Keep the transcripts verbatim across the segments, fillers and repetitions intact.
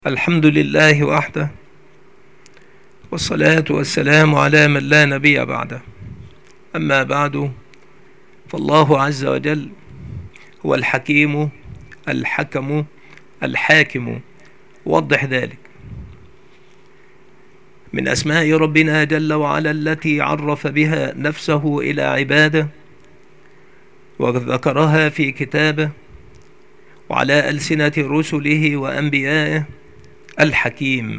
الحمد لله وحده، والصلاة والسلام على من لا نبي بعده. أما بعد، فالله عز وجل هو الحكيم الحكم الحاكم. وضح ذلك من أسماء ربنا جل وعلا التي عرف بها نفسه إلى عباده وذكرها في كتابه وعلى ألسنة رسله وأنبيائه: الحكيم.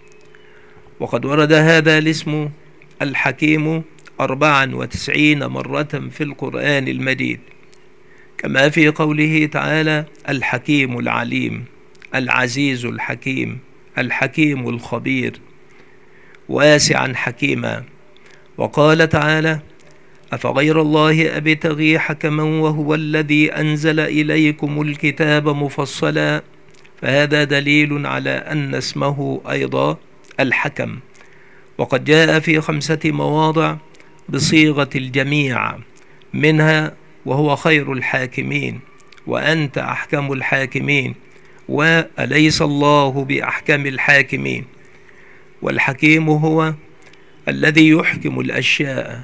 وقد ورد هذا الاسم الحكيم أربعا وتسعين مرة في القرآن المجيد، كما في قوله تعالى: الحكيم العليم، العزيز الحكيم، الحكيم الخبير، واسعا حكيما. وقال تعالى: أفغير الله أبتغي حكما وهو الذي أنزل إليكم الكتاب مفصلا. فهذا دليل على أن اسمه أيضا الحكم. وقد جاء في خمسة مواضع بصيغة الجميع، منها: وهو خير الحاكمين، وأنت أحكم الحاكمين، وأليس الله بأحكم الحاكمين. والحكيم هو الذي يحكم الأشياء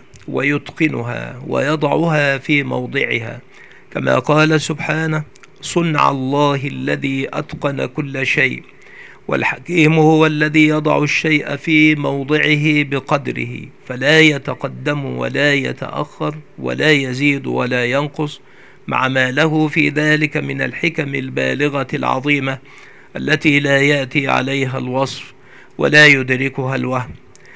ويتقنها ويضعها في موضعها، كما قال سبحانه: صنع الله الذي أتقن كل شيء. والحكيم هو الذي يضع الشيء في موضعه بقدره، فلا يتقدم ولا يتأخر ولا يزيد ولا ينقص، مع ما له في ذلك من الحكم البالغة العظيمة التي لا يأتي عليها الوصف ولا يدركها الوهم.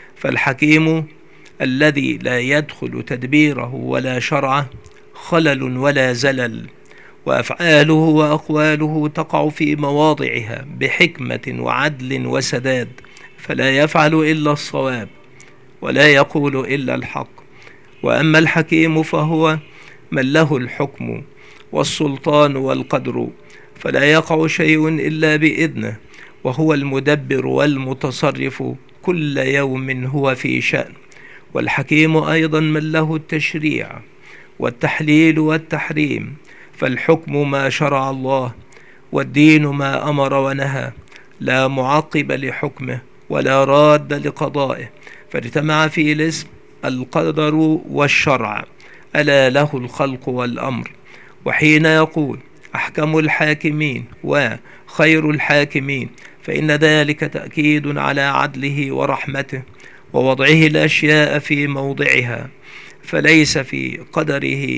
فالحكيم الذي لا يدخل تدبيره ولا شرعه خلل ولا زلل، وأفعاله وأقواله تقع في مواضعها بحكمة وعدل وسداد، فلا يفعل إلا الصواب ولا يقول إلا الحق. وأما الحكيم فهو من له الحكم والسلطان والقدر، فلا يقع شيء إلا بإذنه، وهو المدبر والمتصرف، كل يوم هو في شأن. والحكيم أيضا من له التشريع والتحليل والتحريم، فالحكم ما شرع الله، والدين ما أمر ونهى، لا معقب لحكمه ولا راد لقضائه، فاجتمع في الاسم القدر والشرع، ألا له الخلق والأمر. وحين يقول أحكم الحاكمين وخير الحاكمين، فإن ذلك تأكيد على عدله ورحمته ووضعه الأشياء في موضعها، فليس في قدره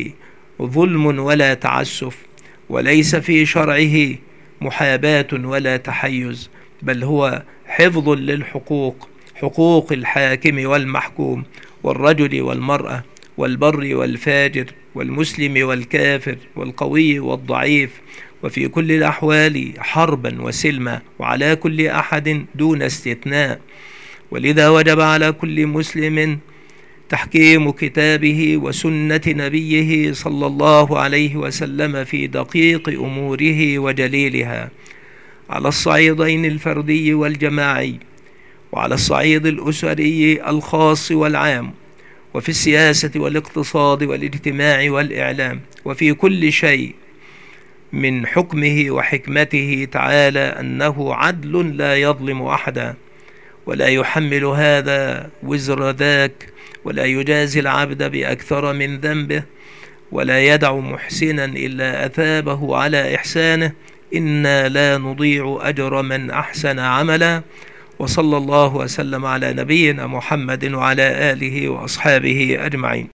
ظلم ولا تعسف، وليس في شرعه محاباة ولا تحيز، بل هو حفظ للحقوق، حقوق الحاكم والمحكوم، والرجل والمرأة، والبر والفاجر، والمسلم والكافر، والقوي والضعيف، وفي كل الأحوال حربا وسلما، وعلى كل أحد دون استثناء. ولذا وجب على كل مسلم تحكيم كتابه وسنة نبيه صلى الله عليه وسلم في دقيق أموره وجليلها، على الصعيدين الفردي والجماعي، وعلى الصعيد الأسري الخاص والعام، وفي السياسة والاقتصاد والاجتماع والإعلام، وفي كل شيء من حكمه وحكمته تعالى أنه عدل لا يظلم أحدا، ولا يحمل هذا وزر ذاك، ولا يجازي العبد بأكثر من ذنبه، ولا يدع محسنا إلا أثابه على إحسانه. إنا لا نضيع أجر من أحسن عملا. وصلى الله وسلم على نبينا محمد وعلى آله وأصحابه أجمعين.